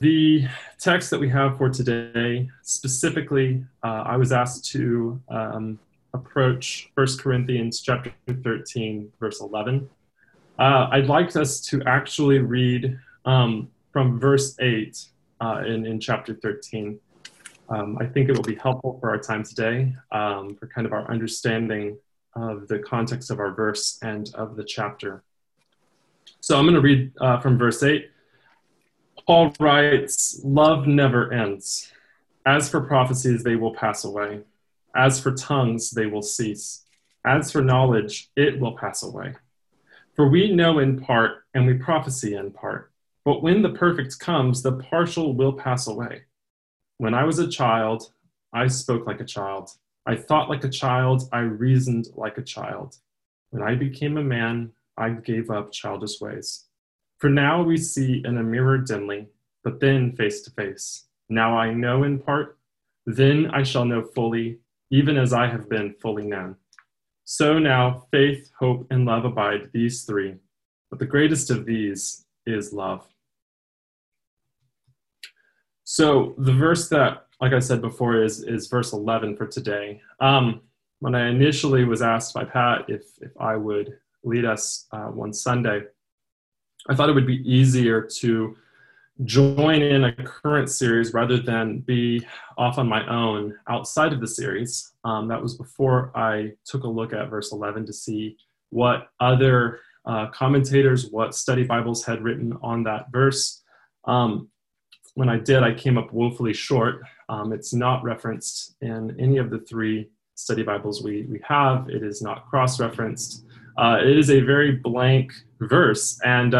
The text that we have for today, specifically, I was asked to approach 1 Corinthians chapter 13, verse 11. I'd like us to actually read from verse 8 in chapter 13. I think it will be helpful for our time today, for kind of our understanding of the context of our verse and of the chapter. So I'm going to read from verse 8. Paul writes, "Love never ends. As for prophecies, they will pass away. As for tongues, they will cease. As for knowledge, it will pass away. For we know in part, and we prophesy in part. But when the perfect comes, the partial will pass away. When I was a child, I spoke like a child. I thought like a child. I reasoned like a child. When I became a man, I gave up childish ways. For now we see in a mirror dimly, but then face to face. Now I know in part, then I shall know fully, even as I have been fully known. So now faith, hope, and love abide, these three, but the greatest of these is love." So the verse that, like I said before, is verse 11 for today. When I initially was asked by Pat if I would lead us one Sunday, I thought it would be easier to join in a current series rather than be off on my own outside of the series. That was before I took a look at verse 11 to see what other commentators, what study Bibles had written on that verse. When I did, I came up woefully short. It's not referenced in any of the three study Bibles we have. It is not cross-referenced. It is a very blank verse,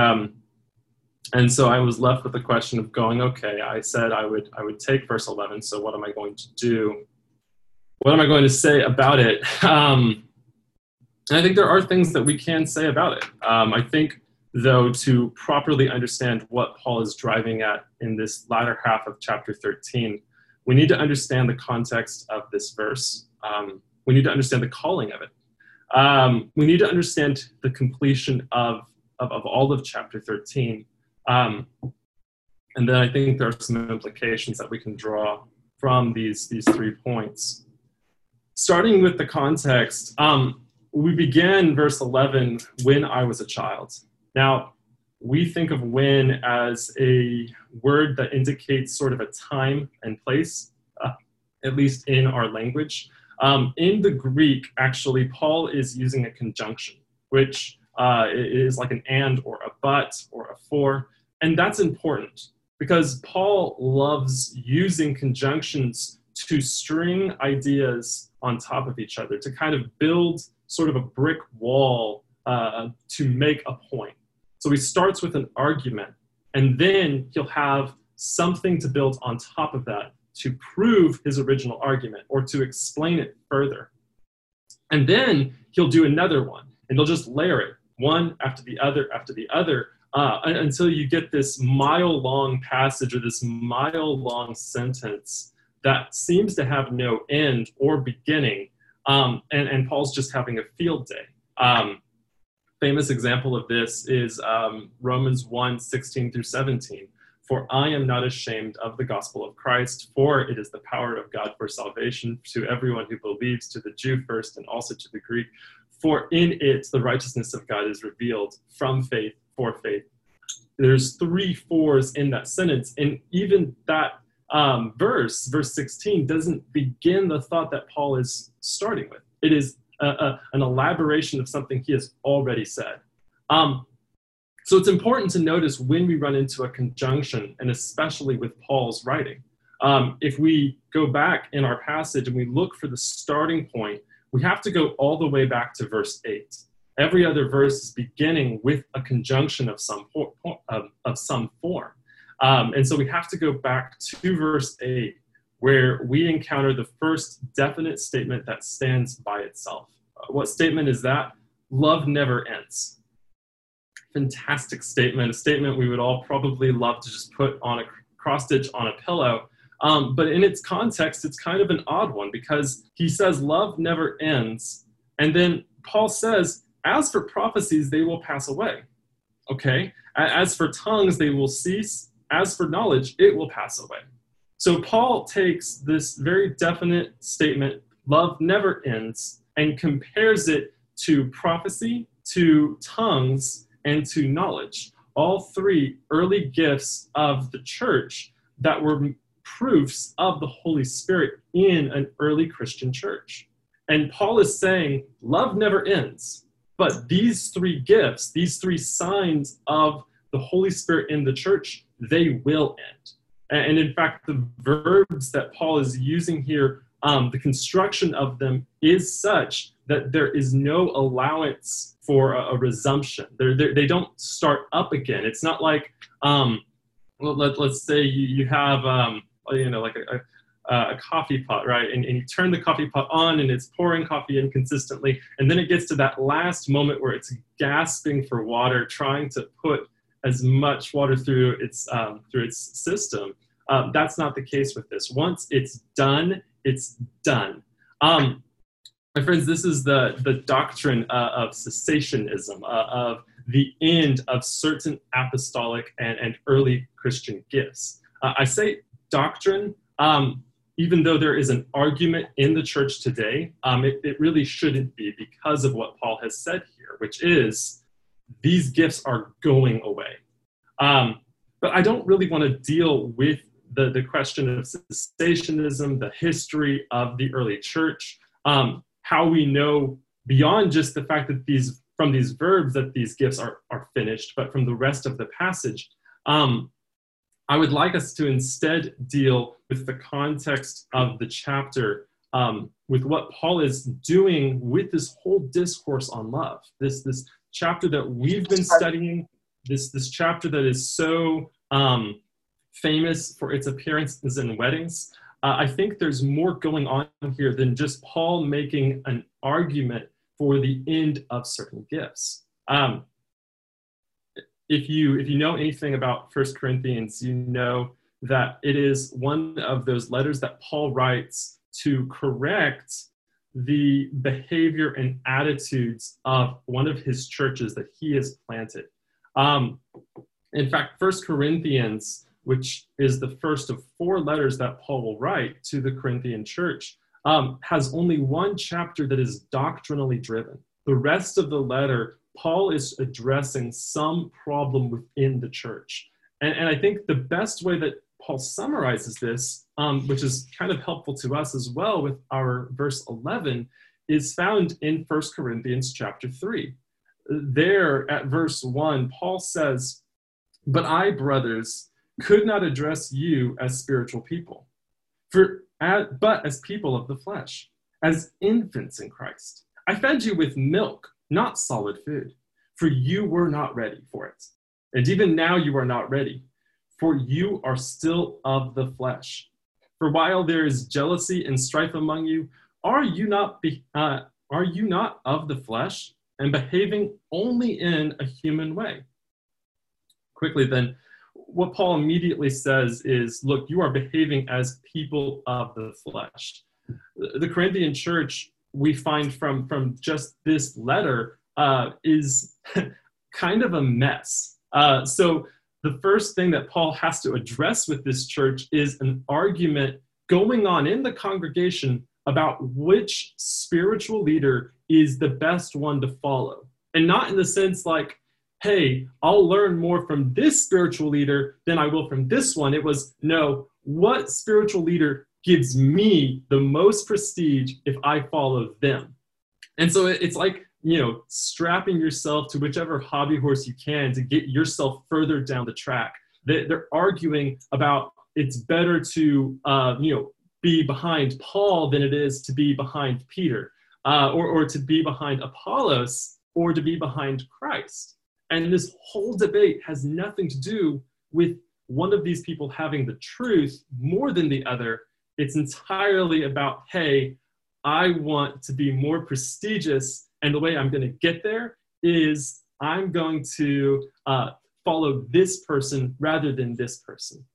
and so I was left with the question of going, okay, I said I would take verse 11, so what am I going to do? What am I going to say about it? And I think there are things that we can say about it. I think, though, to properly understand what Paul is driving at in this latter half of chapter 13, we need to understand the context of this verse. We need to understand the calling of it. We need to understand the completion of all of chapter 13. And then I think there are some implications that we can draw from these 3 points. Starting with the context, we begin verse 11, "When I was a child." Now, we think of when as a word that indicates sort of a time and place, at least in our language. In the Greek, actually, Paul is using a conjunction, which is like an and or a but or a for. And that's important because Paul loves using conjunctions to string ideas on top of each other, to kind of build sort of a brick wall to make a point. So he starts with an argument, and then he'll have something to build on top of that to prove his original argument or to explain it further. And then he'll do another one, and he'll just layer it one after the other until you get this mile-long passage or this mile-long sentence that seems to have no end or beginning, and Paul's just having a field day. Famous example of this is Romans 1, 16 through 17. "For I am not ashamed of the gospel of Christ, for it is the power of God for salvation to everyone who believes, to the Jew first and also to the Greek. For in it the righteousness of God is revealed from faith for faith." There's 3 fours in that sentence, and even that verse 16, doesn't begin the thought that Paul is starting with. It is an elaboration of something he has already said. So it's important to notice when we run into a conjunction, and especially with Paul's writing. If we go back in our passage and we look for the starting point, we have to go all the way back to verse 8. Every other verse is beginning with a conjunction of some form. And so we have to go back to verse 8, where we encounter the first definite statement that stands by itself. What statement is that? Love never ends. Fantastic statement, a statement we would all probably love to just put on a cross-stitch on a pillow. But in its context, it's kind of an odd one because he says love never ends. And then Paul says, as for prophecies, they will pass away. Okay? As for tongues, they will cease. as for knowledge, it will pass away. So Paul takes this very definite statement, love never ends, and compares it to prophecy, to tongues, and to knowledge. All three early gifts of the church that were proofs of the Holy Spirit in an early Christian church. And Paul is saying, love never ends, but these three gifts, these three signs of the Holy Spirit in the church, they will end. And in fact, the verbs that Paul is using here, the construction of them is such that there is no allowance for a resumption. They don't start up again. It's not like, let's say you have, like a coffee pot, right? And you turn the coffee pot on and it's pouring coffee in consistently. And then it gets to that last moment where it's gasping for water, trying to put as much water through its system. That's not the case with this. Once it's done, it's done. My friends, this is the doctrine of cessationism, of the end of certain apostolic and early Christian gifts. I say doctrine, even though there is an argument in the church today, it really shouldn't be, because of what Paul has said here, which is these gifts are going away. But I don't really want to deal with the question of cessationism, the history of the early church, how we know beyond just the fact that from these verbs that these gifts are finished, but from the rest of the passage. I would like us to instead deal with the context of the chapter, with what Paul is doing with this whole discourse on love. This chapter that we've been studying, this chapter that is so famous for its appearances in weddings. I think there's more going on here than just Paul making an argument for the end of certain gifts. If you know anything about 1 Corinthians, you know that it is one of those letters that Paul writes to correct the behavior and attitudes of one of his churches that he has planted. In fact, 1 Corinthians, which is the first of 4 letters that Paul will write to the Corinthian church, has only one chapter that is doctrinally driven. The rest of the letter, Paul is addressing some problem within the church. And I think the best way that Paul summarizes this, which is kind of helpful to us as well with our verse 11, is found in 1 Corinthians chapter 3. There at verse 1, Paul says, "But I, brothers, could not address you as spiritual people, but as people of the flesh, as infants in Christ. I fed you with milk, not solid food, for you were not ready for it. And even now you are not ready, for you are still of the flesh. For while there is jealousy and strife among you, are you not of the flesh and behaving only in a human way?" Quickly then, what Paul immediately says is, look, you are behaving as people of the flesh. The Corinthian church, we find from just this letter, is kind of a mess. So the first thing that Paul has to address with this church is an argument going on in the congregation about which spiritual leader is the best one to follow. And not in the sense like, hey, I'll learn more from this spiritual leader than I will from this one. It was, no, what spiritual leader gives me the most prestige if I follow them? And so it's like, strapping yourself to whichever hobby horse you can to get yourself further down the track. They're arguing about it's better to, be behind Paul than it is to be behind Peter, or to be behind Apollos, or to be behind Christ. And this whole debate has nothing to do with one of these people having the truth more than the other. It's entirely about, hey, I want to be more prestigious, and the way I'm going to get there is I'm going to follow this person rather than this person.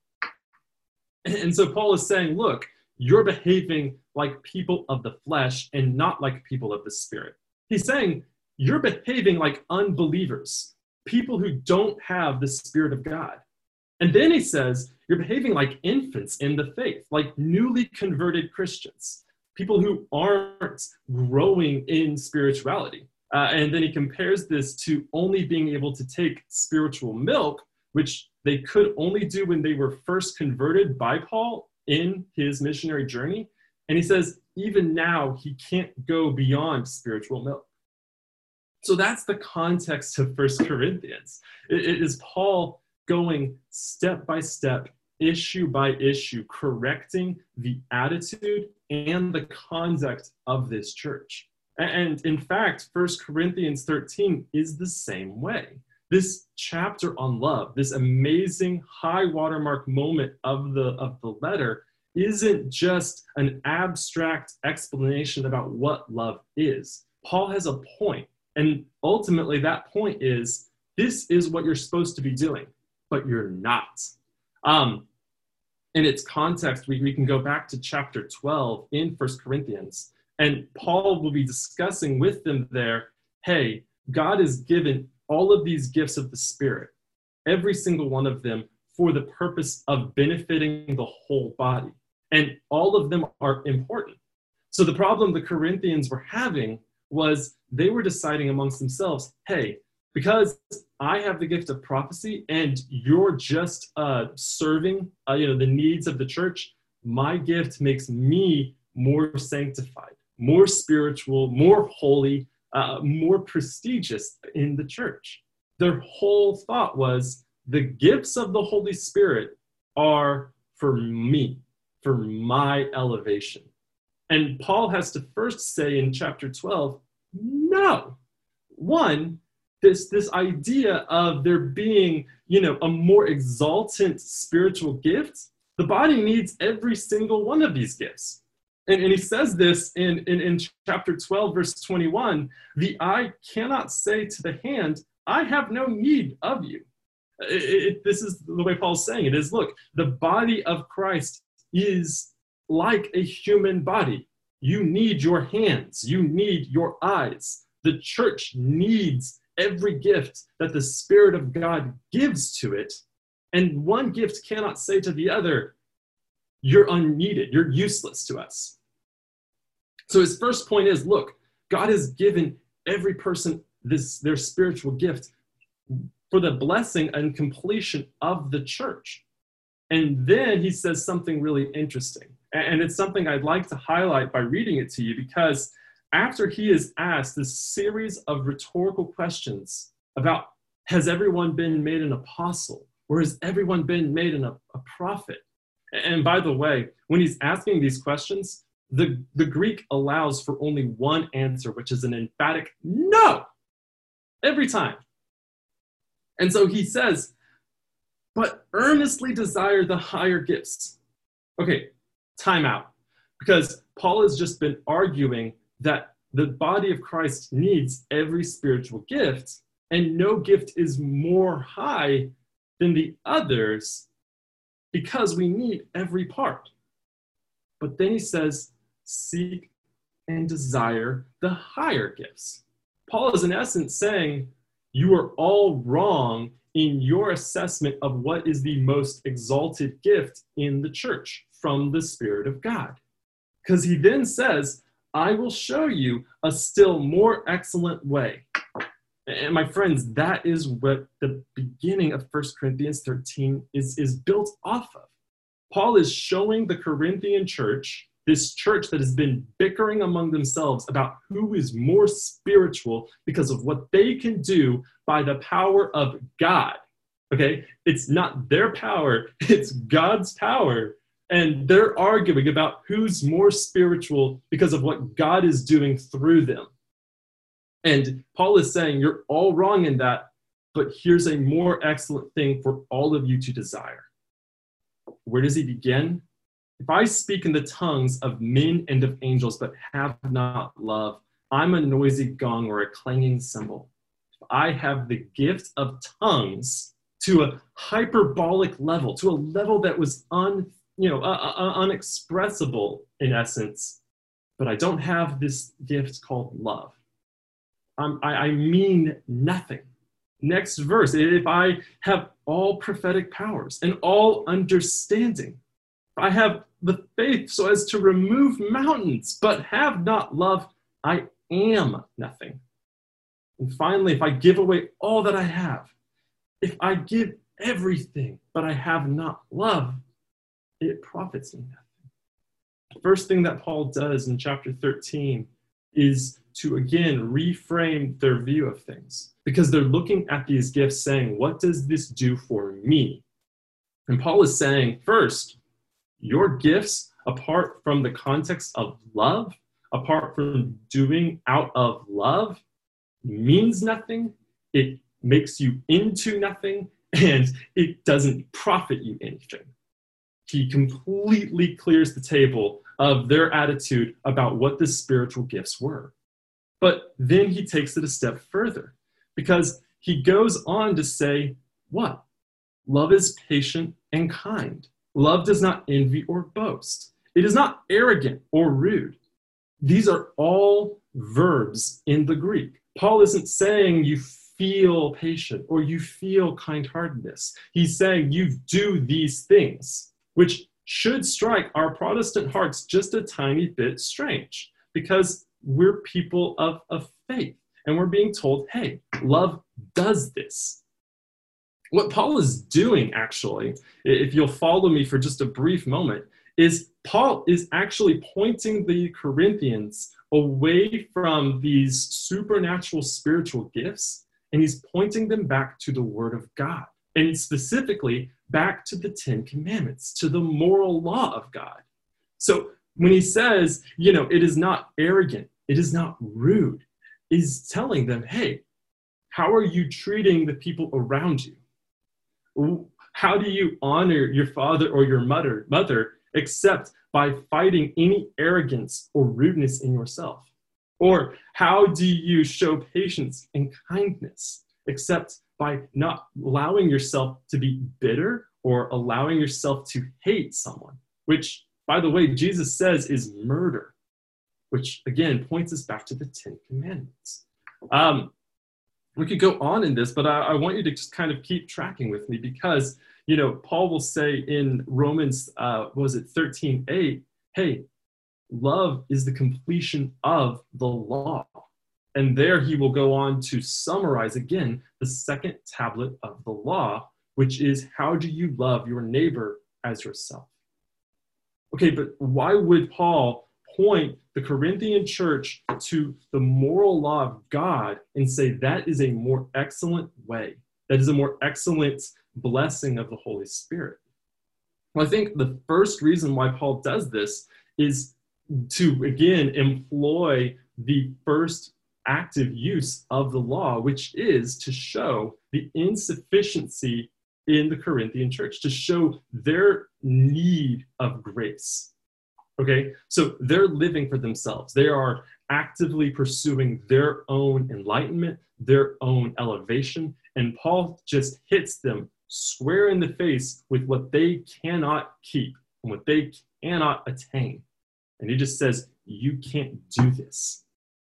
And so Paul is saying, look, you're behaving like people of the flesh and not like people of the spirit. He's saying you're behaving like unbelievers, people who don't have the Spirit of God. And then he says, you're behaving like infants in the faith, like newly converted Christians, people who aren't growing in spirituality. And then he compares this to only being able to take spiritual milk, which they could only do when they were first converted by Paul in his missionary journey. And he says, even now, he can't go beyond spiritual milk. So that's the context of 1 Corinthians. It is Paul going step by step, issue by issue, correcting the attitude and the conduct of this church. And in fact, 1 Corinthians 13 is the same way. This chapter on love, this amazing high watermark moment of the letter, isn't just an abstract explanation about what love is. Paul has a point, and ultimately that point is, this is what you're supposed to be doing, but you're not. In its context, we can go back to chapter 12 in 1 Corinthians, and Paul will be discussing with them there, hey, God has given all of these gifts of the Spirit, every single one of them, for the purpose of benefiting the whole body. And all of them are important. So the problem the Corinthians were having was they were deciding amongst themselves, hey, because I have the gift of prophecy and you're just serving the needs of the church, my gift makes me more sanctified, more spiritual, more holy, more prestigious in the church. Their whole thought was, the gifts of the Holy Spirit are for me, for my elevation. And Paul has to first say in chapter 12, no. One, this idea of there being, a more exaltant spiritual gift, the body needs every single one of these gifts. And he says this in chapter 12, verse 21, the eye cannot say to the hand, I have no need of you. This is the way Paul's saying it is, look, the body of Christ is like a human body. You need your hands. You need your eyes. The church needs every gift that the Spirit of God gives to it. And one gift cannot say to the other, you're unneeded. You're useless to us. So his first point is, look, God has given every person their spiritual gift for the blessing and completion of the church. And then he says something really interesting. And it's something I'd like to highlight by reading it to you, because after he is asked this series of rhetorical questions about, has everyone been made an apostle? Or has everyone been made a prophet? And by the way, when he's asking these questions, the Greek allows for only one answer, which is an emphatic no, every time. And so he says, but earnestly desire the higher gifts. Okay, time out. Because Paul has just been arguing that the body of Christ needs every spiritual gift, and no gift is more high than the others because we need every part. But then he says, seek and desire the higher gifts. Paul is in essence saying, you are all wrong in your assessment of what is the most exalted gift in the church from the Spirit of God. Because he then says, I will show you a still more excellent way. And my friends, that is what the beginning of 1 Corinthians 13 is built off of. Paul is showing the Corinthian church, this church that has been bickering among themselves about who is more spiritual because of what they can do by the power of God. Okay? It's not their power, it's God's power. And they're arguing about who's more spiritual because of what God is doing through them. And Paul is saying, you're all wrong in that, but here's a more excellent thing for all of you to desire. Where does he begin? If I speak in the tongues of men and of angels, but have not love, I'm a noisy gong or a clanging cymbal. If I have the gift of tongues to a hyperbolic level, to a level that was unexpressible in essence, but I don't have this gift called love, I mean nothing. Next verse, if I have all prophetic powers and all understanding, I have the faith so as to remove mountains, but have not love, I am nothing. And finally, if I give away all that I have, if I give everything, but I have not love, it profits me nothing. The first thing that Paul does in chapter 13 is to, again, reframe their view of things, because they're looking at these gifts saying, what does this do for me? And Paul is saying, first, your gifts, apart from the context of love, apart from doing out of love, means nothing. It makes you into nothing, and it doesn't profit you anything. He completely clears the table of their attitude about what the spiritual gifts were. But then he takes it a step further, because he goes on to say, what? Love is patient and kind. Love does not envy or boast. It is not arrogant or rude. These are all verbs in the Greek. Paul isn't saying you feel patient or you feel kind-heartedness. He's saying you do these things, which should strike our Protestant hearts just a tiny bit strange, because we're people of faith, and we're being told, hey, love does this. What Paul is doing, actually, if you'll follow me for just a brief moment, is Paul is actually pointing the Corinthians away from these supernatural spiritual gifts, and he's pointing them back to the Word of God, and specifically back to the Ten Commandments, to the moral law of God. So when he says, it is not arrogant, it is not rude, he's telling them, hey, how are you treating the people around you? How do you honor your father or your mother except by fighting any arrogance or rudeness in yourself? Or how do you show patience and kindness except by not allowing yourself to be bitter or allowing yourself to hate someone, which, by the way, Jesus says is murder, which again points us back to the Ten Commandments. We could go on in this, but I want you to just kind of keep tracking with me, because, Paul will say in Romans, 13:8, hey, love is the completion of the law. And there he will go on to summarize again the second tablet of the law, which is, how do you love your neighbor as yourself? Okay, but why would Paul point the Corinthian church to the moral law of God and say that is a more excellent way, that is a more excellent blessing of the Holy Spirit? Well, I think the first reason why Paul does this is to, again, employ the first active use of the law, which is to show the insufficiency in the Corinthian church, to show their need of grace. Okay, so they're living for themselves. They are actively pursuing their own enlightenment, their own elevation, and Paul just hits them square in the face with what they cannot keep and what they cannot attain. And he just says, you can't do this.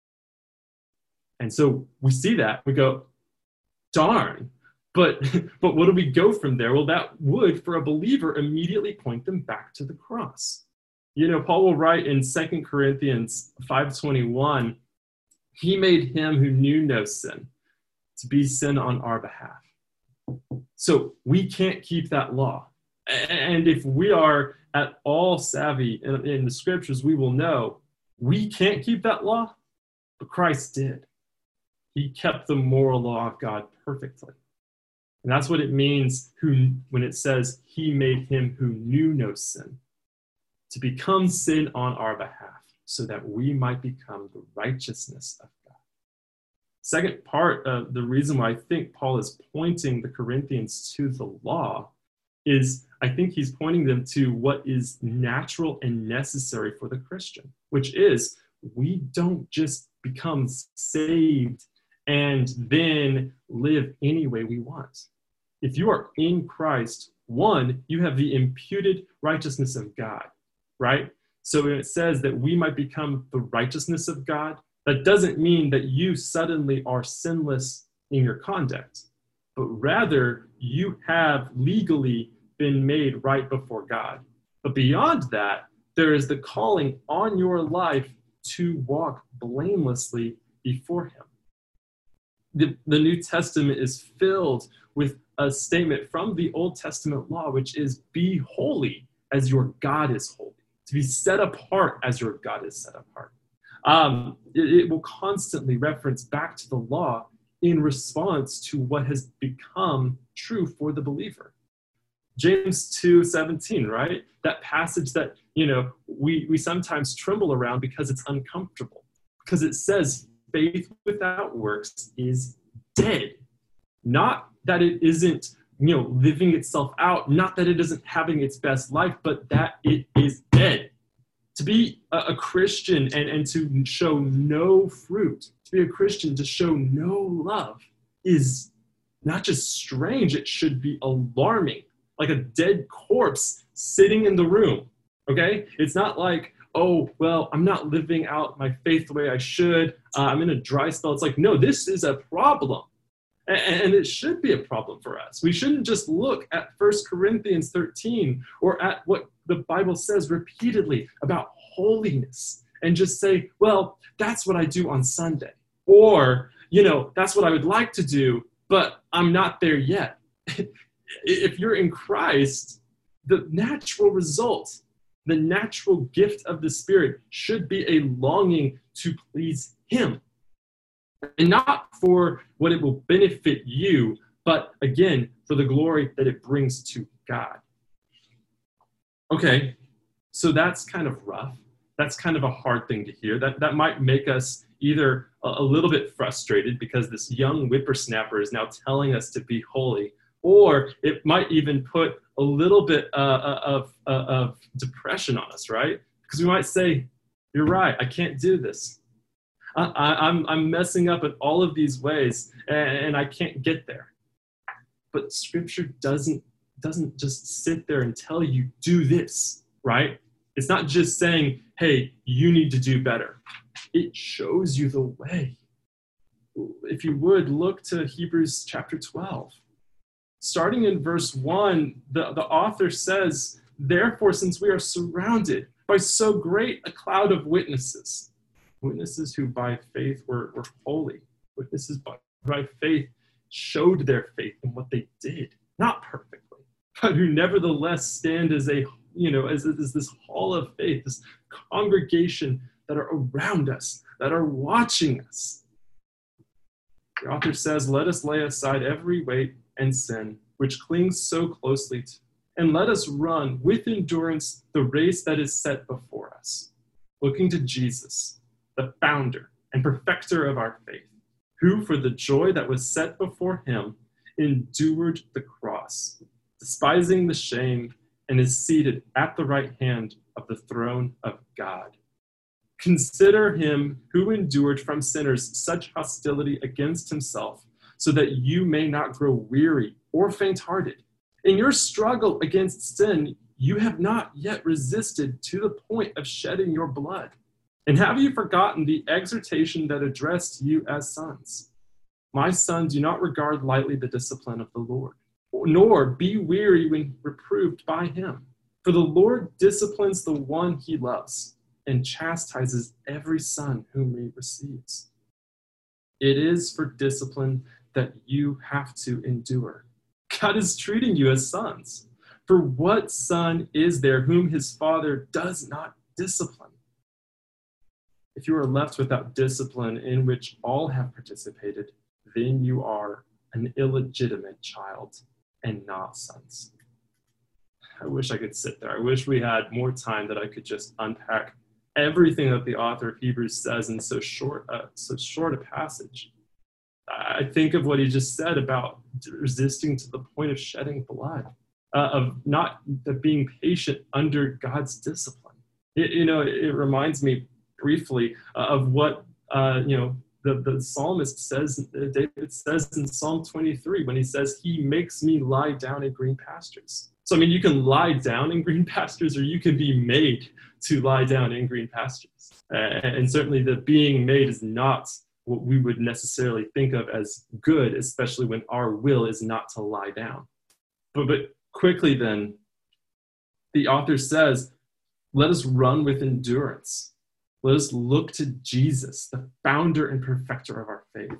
And so we see that, we go, darn, but what do we go from there? Well, that would, for a believer, immediately point them back to the cross. Paul will write in 2 Corinthians 5:21, he made him who knew no sin to be sin on our behalf. So we can't keep that law. And if we are at all savvy in the scriptures, we will know we can't keep that law, but Christ did. He kept the moral law of God perfectly. And that's what it means when it says he made him who knew no sin to become sin on our behalf, so that we might become the righteousness of God. Second part of the reason why I think Paul is pointing the Corinthians to the law is, I think he's pointing them to what is natural and necessary for the Christian, which is, we don't just become saved and then live any way we want. If you are in Christ, one, you have the imputed righteousness of God, right? So when it says that we might become the righteousness of God, that doesn't mean that you suddenly are sinless in your conduct. but rather you have legally been made right before God. But beyond that, there is the calling on your life to walk blamelessly before him. The New Testament is filled with a statement from the Old Testament law, which is, be holy as your God is holy, to be set apart as your God is set apart. It will constantly reference back to the law in response to what has become true for the believer. James 2:17, right? That passage that, we sometimes tremble around because it's uncomfortable, because it says faith without works is dead. Not that it isn't, living itself out, not that it isn't having its best life, but that it is dead. To be a Christian and to show no fruit, to be a Christian to show no love is not just strange, it should be alarming, like a dead corpse sitting in the room, okay? It's not like, oh, well, I'm not living out my faith the way I should. I'm in a dry spell. It's like, no, this is a problem. And it should be a problem for us. We shouldn't just look at 1 Corinthians 13 or at what the Bible says repeatedly about holiness and just say, well, that's what I do on Sunday. Or, that's what I would like to do, but I'm not there yet. If you're in Christ, the natural result, the natural gift of the Spirit should be a longing to please him. And not for what it will benefit you, but again, for the glory that it brings to God. Okay, so that's kind of rough. That's kind of a hard thing to hear. That might make us either a little bit frustrated because this young whippersnapper is now telling us to be holy, or it might even put a little bit of depression on us, right? Because we might say, you're right, I can't do this. I'm messing up in all of these ways, and I can't get there. But Scripture doesn't just sit there and tell you, do this, right? It's not just saying, hey, you need to do better. It shows you the way. If you would, look to Hebrews chapter 12. Starting in verse 1, the author says, therefore, since we are surrounded by so great a cloud of witnesses who by faith were holy, witnesses by faith showed their faith in what they did, not perfectly, but who nevertheless stand as as this hall of faith, this congregation that are around us, that are watching us. The author says, let us lay aside every weight and sin which clings so closely and let us run with endurance the race that is set before us, looking to Jesus, the founder and perfecter of our faith, who for the joy that was set before him endured the cross, despising the shame, and is seated at the right hand of the throne of God. Consider him who endured from sinners such hostility against himself, so that you may not grow weary or faint-hearted. In your struggle against sin, you have not yet resisted to the point of shedding your blood. And have you forgotten the exhortation that addressed you as sons? My son, do not regard lightly the discipline of the Lord, nor be weary when reproved by him. For the Lord disciplines the one he loves and chastises every son whom he receives. It is for discipline that you have to endure. God is treating you as sons. For what son is there whom his father does not discipline? If you are left without discipline in which all have participated, then you are an illegitimate child and not sons. I wish I could sit there. I wish we had more time that I could just unpack everything that the author of Hebrews says in so short a passage. I think of what he just said about resisting to the point of shedding blood, of not being patient under God's discipline. It reminds me briefly of what the psalmist says, David says in Psalm 23, when he says, he makes me lie down in green pastures. So, you can lie down in green pastures, or you can be made to lie down in green pastures. And certainly the being made is not what we would necessarily think of as good, especially when our will is not to lie down. But quickly then, the author says, let us run with endurance. Let us look to Jesus, the founder and perfecter of our faith.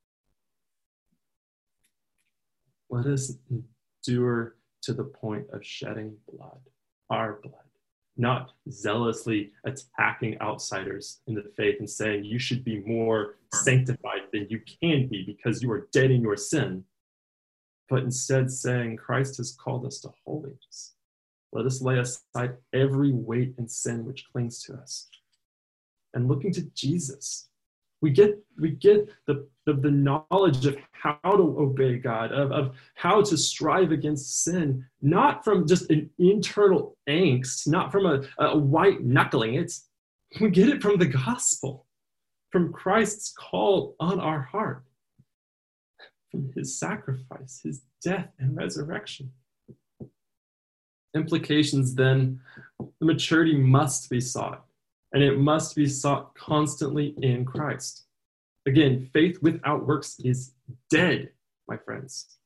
Let us endure to the point of shedding blood, our blood, not zealously attacking outsiders in the faith and saying you should be more sanctified than you can be because you are dead in your sin, but instead saying Christ has called us to holiness. Let us lay aside every weight and sin which clings to us and looking to Jesus. We get the knowledge of how to obey God, of how to strive against sin, not from just an internal angst, not from a white knuckling. We get it from the gospel, from Christ's call on our heart, from his sacrifice, his death and resurrection. Implications then, the maturity must be sought. And it must be sought constantly in Christ. Again, faith without works is dead, my friends.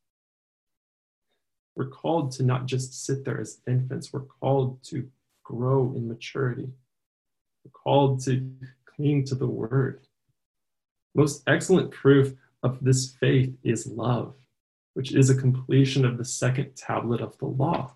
We're called to not just sit there as infants. We're called to grow in maturity. We're called to cling to the word. Most excellent proof of this faith is love, which is a completion of the second tablet of the law.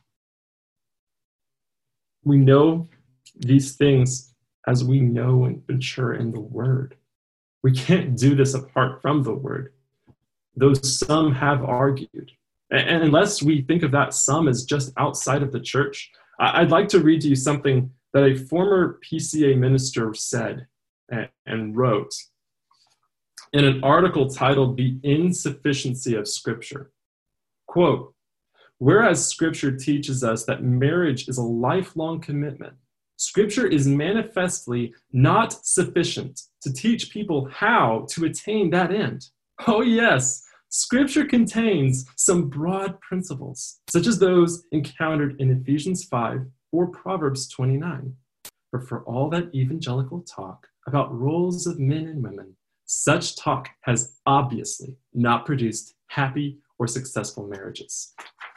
We know these things as we know and mature in the word. We can't do this apart from the word, though some have argued. And unless we think of that some as just outside of the church, I'd like to read to you something that a former PCA minister said and wrote in an article titled The Insufficiency of Scripture. Quote, "Whereas Scripture teaches us that marriage is a lifelong commitment, Scripture is manifestly not sufficient to teach people how to attain that end. Oh yes, Scripture contains some broad principles, such as those encountered in Ephesians 5 or Proverbs 29. But for all that evangelical talk about roles of men and women, such talk has obviously not produced happy or successful marriages."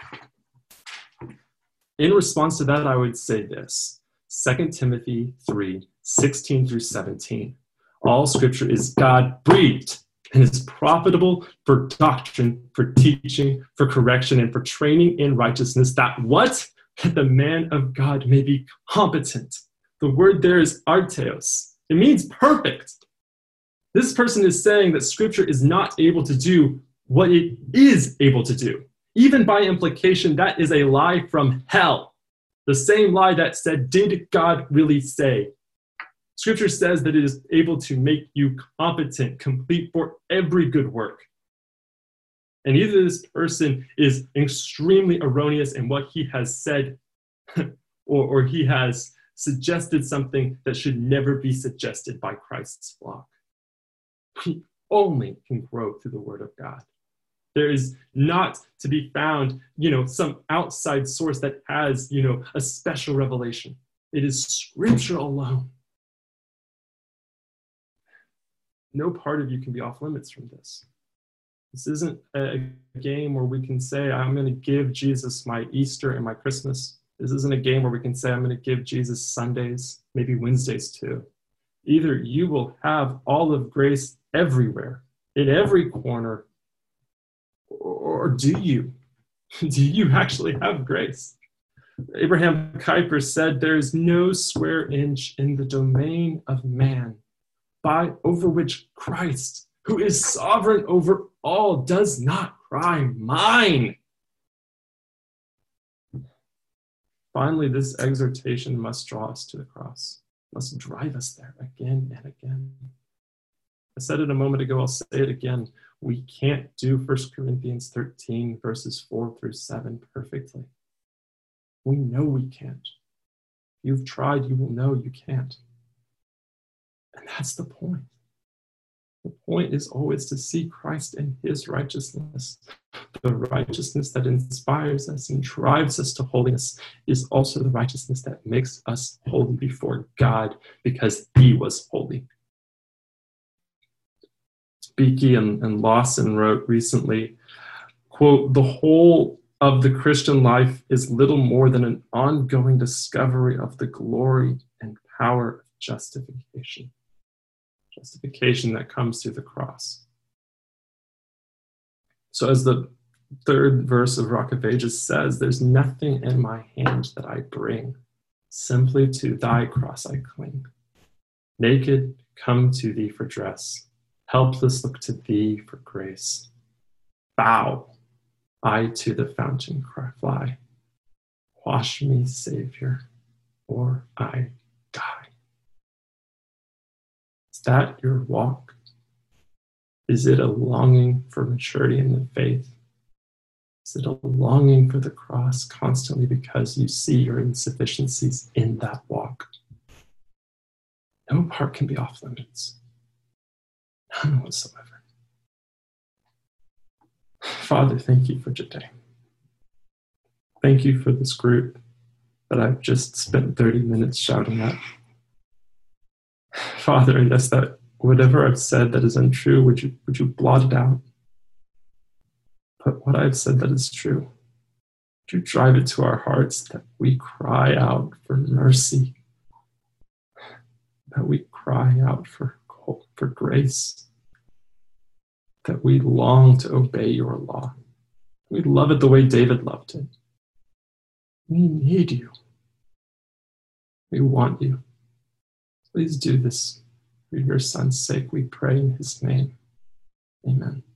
In response to that, I would say this. 2 Timothy 3, 16 through 17. All scripture is God-breathed and is profitable for doctrine, for teaching, for correction, and for training in righteousness, that what? That the man of God may be competent. The word there is arteos. It means perfect. This person is saying that scripture is not able to do what it is able to do. Even by implication, that is a lie from hell. The same lie that said, did God really say? Scripture says that it is able to make you competent, complete for every good work. And either this person is extremely erroneous in what he has said, or he has suggested something that should never be suggested by Christ's flock. We only can grow through the word of God. There is not to be found, some outside source that has, a special revelation. It is Scripture alone. No part of you can be off limits from this. This isn't a game where we can say, I'm going to give Jesus my Easter and my Christmas. This isn't a game where we can say, I'm going to give Jesus Sundays, maybe Wednesdays too. Either you will have all of grace everywhere, in every corner, or do you? Do you actually have grace? Abraham Kuyper said, there is no square inch in the domain of man over which Christ, who is sovereign over all, does not cry, mine. Finally, this exhortation must draw us to the cross, must drive us there again and again. I said it a moment ago, I'll say it again. We can't do 1 Corinthians 13, verses 4 through 7 perfectly. We know we can't. You've tried, you will know you can't. And that's the point. The point is always to see Christ and his righteousness. The righteousness that inspires us and drives us to holiness is also the righteousness that makes us holy before God because he was holy. Beeke and Lawson wrote recently, quote, "The whole of the Christian life is little more than an ongoing discovery of the glory and power of justification." Justification that comes through the cross. So as the third verse of Rock of Ages says, there's nothing in my hand that I bring. Simply to thy cross I cling. Naked, come to thee for dress. Helpless, look to thee for grace. Bow, I to the fountain fly. Wash me, Savior, or I die. Is that your walk? Is it a longing for maturity in the faith? Is it a longing for the cross constantly because you see your insufficiencies in that walk? No part can be off limits. None whatsoever. Father, thank you for today. Thank you for this group that I've just spent 30 minutes shouting at. Father, I ask that whatever I've said that is untrue, would you blot it out? But what I've said that is true, would you drive it to our hearts that we cry out for mercy, that we cry out for grace, that we long to obey your law. We love it the way David loved it. We need you. We want you. Please do this for your son's sake, we pray in his name. Amen.